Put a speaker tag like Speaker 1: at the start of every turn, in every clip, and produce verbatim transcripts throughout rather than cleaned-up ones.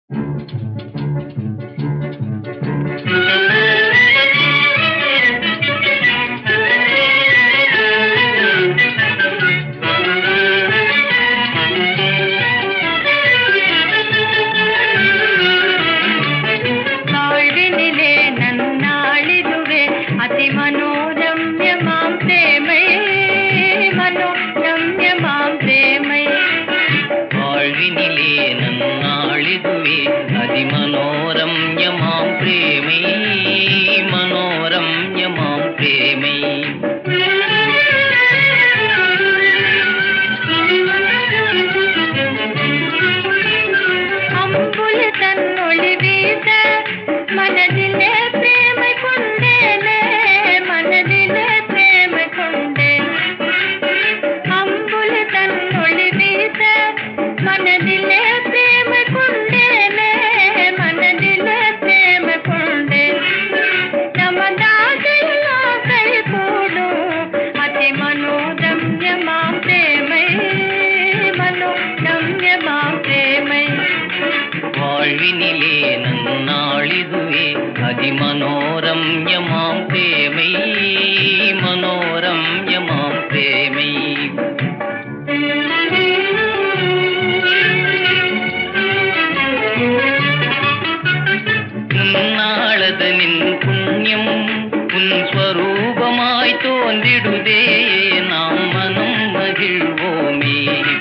Speaker 1: मनोरम्यमां प्रेमै मनोरम्यमां प्रेमै
Speaker 2: अम्बुल तन्नोळि वीस मनदिले प्रेमै कोंडेने मनदिले प्रेमै कोंडे अम्बुल तन्नोळि वीस मनदिले प्रेमै कोंडेने मनदिले प्रेमै कोंडे नमदासयल्ला कैकूडु अति मनोरम्यमां प्रेमै मनोरम्यमां प्रेमै
Speaker 1: வாழ்வினிலே நன்னாளிதுவே அதிமனோரம்யமாம் பிரேமை மனோரம்யமாம் பிரேமை உன்னாளதனின் புண்ணியம் உன் ஸ்வரூபமாய் தோன்றிடுதே நாம் மனம் மகிழ்வோமே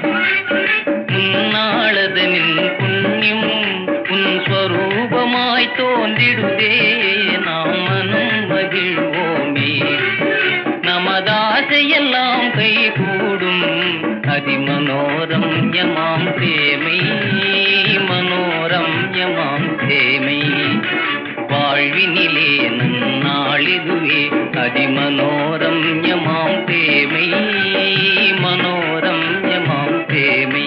Speaker 1: உன்னாளதனின் புண்ணியம் உன் ஸ்வரூபமாய் தோன்றிடுதே நாம் மனம் மகிழ்வோமே நமதாசையெல்லாம் கைகூடும் அதிமனோரம்யமாம் பிரேமை மனோரம்யமாம் பிரேமை வாழ்வினிலே நன்னாளிதுவே அதிமனோரம்யமாம் பிரேமை மனோரம்யமாம் பிரேமை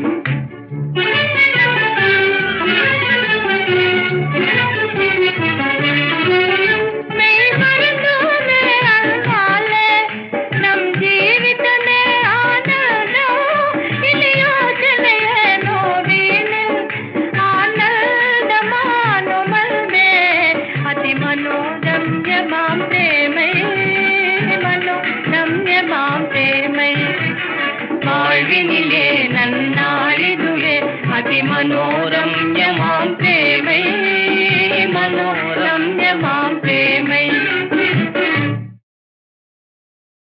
Speaker 2: मनोरम्यमां प्रेमै मनोरम्यमां प्रेमै
Speaker 1: வாழ்வினிலே நன்னாளிதுவே அதிமனோரம்யமாம்